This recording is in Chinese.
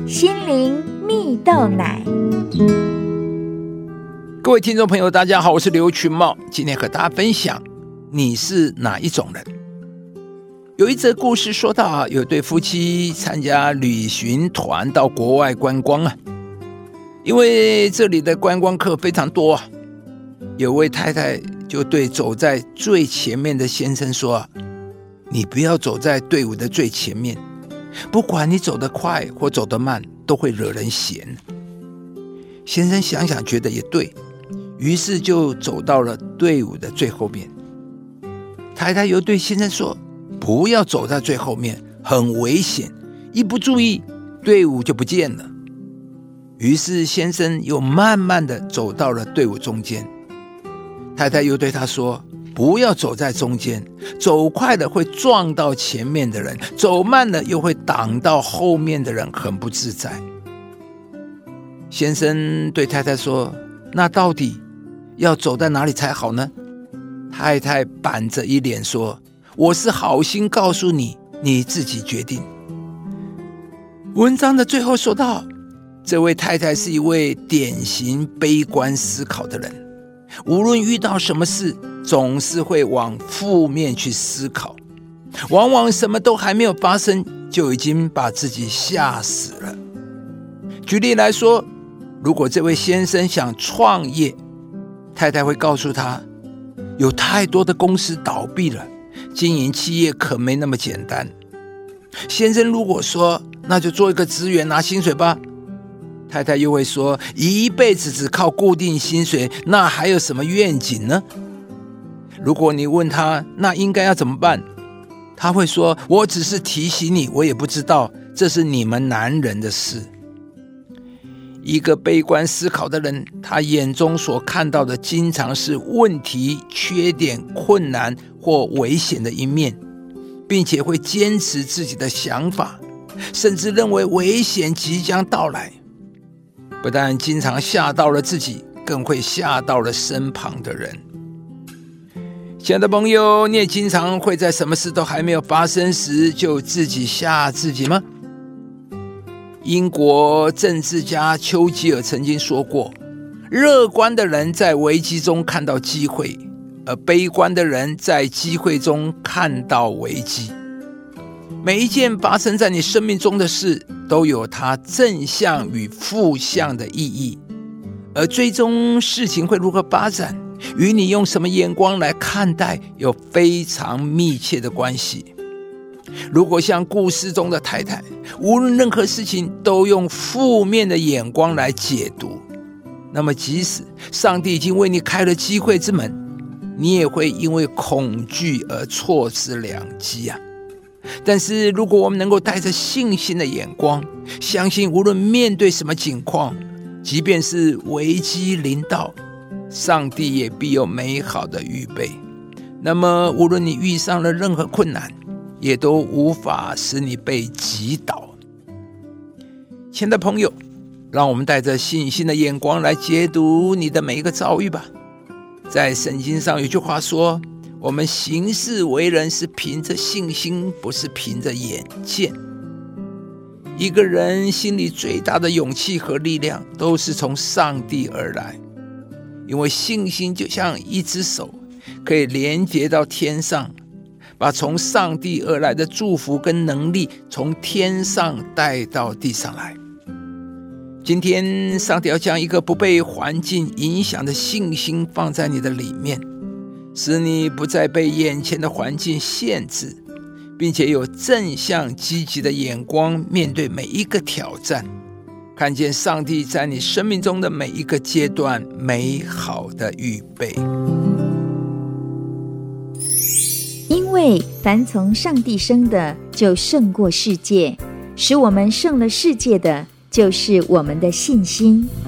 心灵蜜豆奶。 各位听众朋友大家好，我是刘群茂，今天和大家分享你是哪一种人。有一则故事说到，有对夫妻参加旅行团到国外观光因为这里的观光客非常多有位太太就对走在最前面的先生说，你不要走在队伍的最前面，不管你走得快或走得慢都会惹人嫌。先生想想觉得也对，于是就走到了队伍的最后面。太太又对先生说，不要走在最后面，很危险，一不注意队伍就不见了。于是先生又慢慢地走到了队伍中间。太太又对他说，不要走在中间，走快了会撞到前面的人，走慢了又会挡到后面的人，很不自在。先生对太太说，那到底要走在哪里才好呢？太太板着一脸说，我是好心告诉你，你自己决定。文章的最后说到，这位太太是一位典型悲观思考的人，无论遇到什么事总是会往负面去思考，往往什么都还没有发生就已经把自己吓死了。举例来说，如果这位先生想创业，太太会告诉他，有太多的公司倒闭了，经营企业可没那么简单。先生如果说，那就做一个职员拿薪水吧，太太又会说，一辈子只靠固定薪水，那还有什么愿景呢？如果你问他，那应该要怎么办？他会说，我只是提醒你，我也不知道，这是你们男人的事。一个悲观思考的人，他眼中所看到的经常是问题、缺点、困难或危险的一面，并且会坚持自己的想法，甚至认为危险即将到来。不但经常吓到了自己，更会吓到了身旁的人。亲爱的朋友，你也经常会在什么事都还没有发生时就自己吓自己吗？英国政治家丘吉尔曾经说过，乐观的人在危机中看到机会，而悲观的人在机会中看到危机。每一件发生在你生命中的事都有它正向与负向的意义，而最终事情会如何发展，与你用什么眼光来看待有非常密切的关系。如果像故事中的太太，无论任何事情都用负面的眼光来解读，那么即使上帝已经为你开了机会之门，你也会因为恐惧而错失良机但是如果我们能够带着信心的眼光，相信无论面对什么情况，即便是危机临到，上帝也必有美好的预备，那么无论你遇上了任何困难，也都无法使你被击倒。亲爱的朋友，让我们带着信心的眼光来解读你的每一个遭遇吧。在圣经上有句话说，我们行事为人是凭着信心，不是凭着眼见。一个人心里最大的勇气和力量都是从上帝而来，因为信心就像一只手，可以连接到天上，把从上帝而来的祝福跟能力从天上带到地上来。今天上帝要将一个不被环境影响的信心放在你的里面，使你不再被眼前的环境限制，并且有正向积极的眼光面对每一个挑战，看见上帝在你生命中的每一个阶段美好的预备。 因为凡从上帝生的就胜过世界，使我们胜了世界的就是我们的信心。